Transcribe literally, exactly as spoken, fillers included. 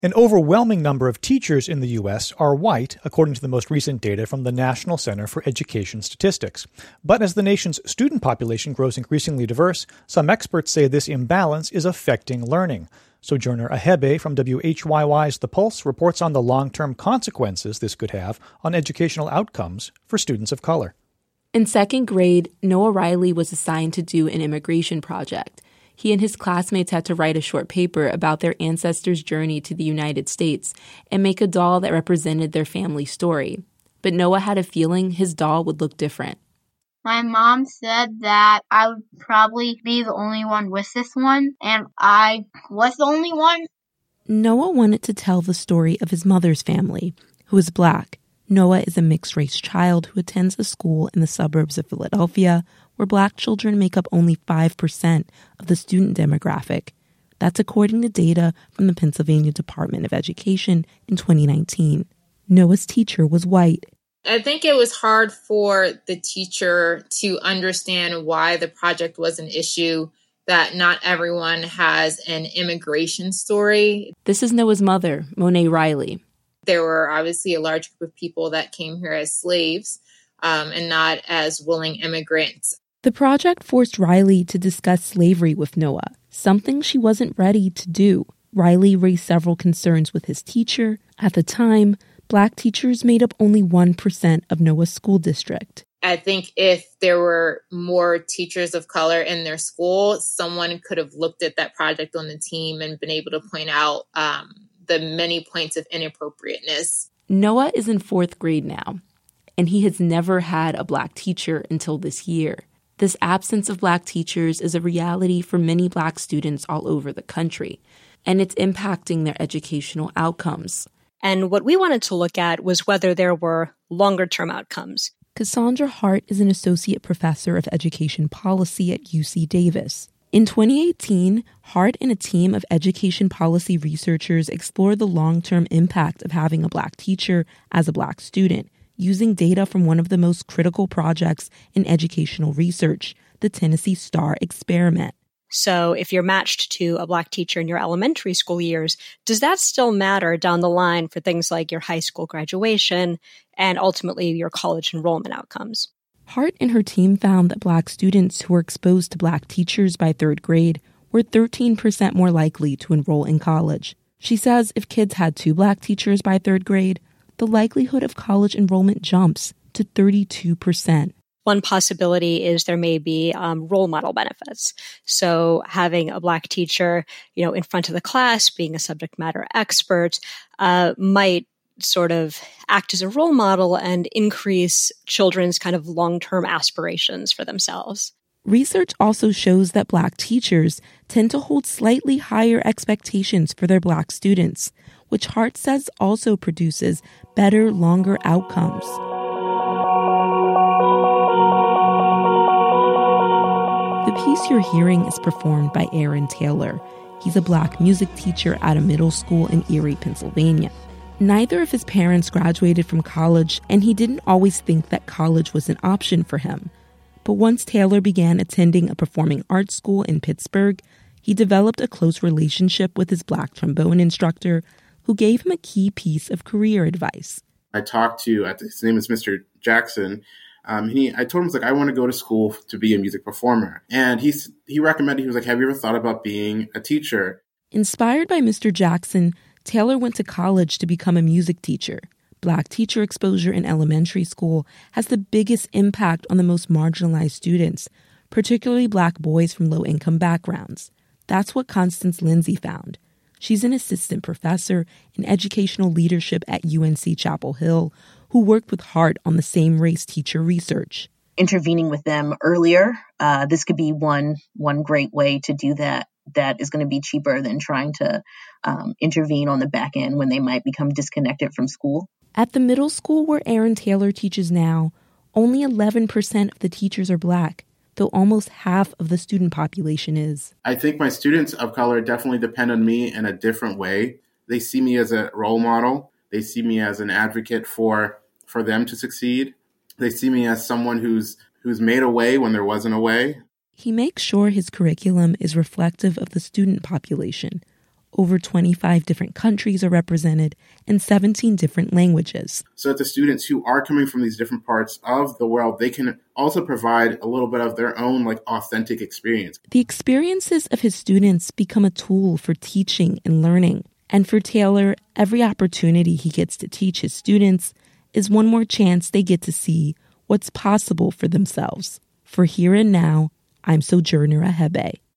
An overwhelming number of teachers in the U S are white, according to the most recent data from the National Center for Education Statistics. But as the nation's student population grows increasingly diverse, some experts say this imbalance is affecting learning. Sojourner Ahebe from W H Y Y's The Pulse reports on the long-term consequences this could have on educational outcomes for students of color. In second grade, Noah Riley was assigned to do an immigration project. He and his classmates had to write a short paper about their ancestors' journey to the United States and make a doll that represented their family story. But Noah had a feeling his doll would look different. My mom said that I would probably be the only one with this one, and I was the only one. Noah wanted to tell the story of his mother's family, who is Black. Noah is a mixed-race child who attends a school in the suburbs of Philadelphia where Black children make up only five percent of the student demographic. That's according to data from the Pennsylvania Department of Education in twenty nineteen. Noah's teacher was white. I think it was hard for the teacher to understand why the project was an issue, that not everyone has an immigration story. This is Noah's mother, Monet Riley. There were obviously a large group of people that came here as slaves um, and not as willing immigrants. The project forced Riley to discuss slavery with Noah, something she wasn't ready to do. Riley raised several concerns with his teacher. At the time, Black teachers made up only one percent of Noah's school district. I think if there were more teachers of color in their school, someone could have looked at that project on the team and been able to point out um, the many points of inappropriateness. Noah is in fourth grade now, and he has never had a Black teacher until this year. This absence of Black teachers is a reality for many Black students all over the country, and it's impacting their educational outcomes. And what we wanted to look at was whether there were longer-term outcomes. Cassandra Hart is an associate professor of education policy at U C Davis. In twenty eighteen, Hart and a team of education policy researchers explored the long-term impact of having a Black teacher as a Black student, using data from one of the most critical projects in educational research, the Tennessee STAR experiment. So if you're matched to a Black teacher in your elementary school years, does that still matter down the line for things like your high school graduation and ultimately your college enrollment outcomes? Hart and her team found that Black students who were exposed to Black teachers by third grade were thirteen percent more likely to enroll in college. She says if kids had two Black teachers by third grade, the likelihood of college enrollment jumps to thirty-two percent. One possibility is there may be um, role model benefits. So having a Black teacher, you know, in front of the class, being a subject matter expert, uh, might sort of act as a role model and increase children's kind of long-term aspirations for themselves. Research also shows that Black teachers tend to hold slightly higher expectations for their Black students, which Hart says also produces better, longer outcomes. The piece you're hearing is performed by Aaron Taylor. He's a Black music teacher at a middle school in Erie, Pennsylvania. Neither of his parents graduated from college, and he didn't always think that college was an option for him. But once Taylor began attending a performing arts school in Pittsburgh, he developed a close relationship with his Black trombone instructor, who gave him a key piece of career advice. I talked to, his name is Mister Jackson. Um, he, I told him, like, I want to go to school to be a music performer. And he, he recommended, he was like, have you ever thought about being a teacher? Inspired by Mister Jackson, Taylor went to college to become a music teacher. Black teacher exposure in elementary school has the biggest impact on the most marginalized students, particularly Black boys from low-income backgrounds. That's what Constance Lindsay found. She's an assistant professor in educational leadership at U N C Chapel Hill, who worked with Hart on the same race teacher research. Intervening with them earlier, uh, this could be one one great way to do that. That is going to be cheaper than trying to um, intervene on the back end when they might become disconnected from school. At the middle school where Aaron Taylor teaches now, only eleven percent of the teachers are Black, though almost half of the student population is. I think my students of color definitely depend on me in a different way. They see me as a role model. They see me as an advocate for, for them to succeed. They see me as someone who's who's made a way when there wasn't a way. He makes sure his curriculum is reflective of the student population. Over twenty-five different countries are represented and seventeen different languages. So that the students who are coming from these different parts of the world, they can also provide a little bit of their own like authentic experience. The experiences of his students become a tool for teaching and learning. And for Taylor, every opportunity he gets to teach his students is one more chance they get to see what's possible for themselves. For Here and Now, I'm Sojourner Ahebe.